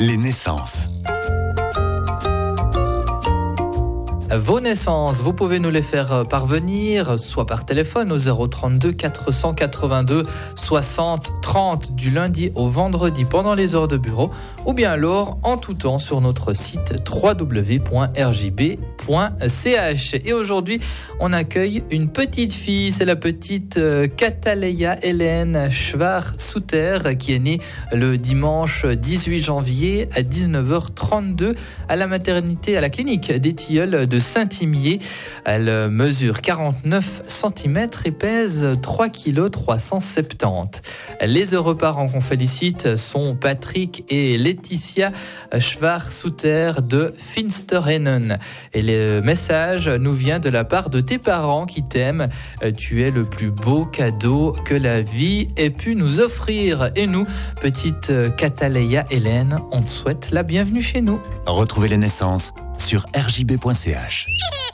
Les naissances. Vos naissances, vous pouvez nous les faire parvenir, soit par téléphone au 032 482 60 30 du lundi au vendredi pendant les heures de bureau, ou bien alors en tout temps sur notre site www.rjb.ch. Et aujourd'hui, on accueille une petite fille, c'est la petite Kataleya Hélène Schwarz-Souter qui est née le dimanche 18 janvier à 19h32 à la maternité, à la clinique des Tilleuls de Saint-Imier. Elle mesure 49 cm et pèse 3 kg 370. Les heureux parents qu'on félicite sont Patrick et Laetitia Schwarz-Souter de Finsterhennen. Et le message nous vient de la part de tes parents qui t'aiment. Tu es le plus beau cadeau que la vie ait pu nous offrir. Et nous, petite Kataleya Hélène, on te souhaite la bienvenue chez nous. Retrouvez les naissances sur rjb.ch.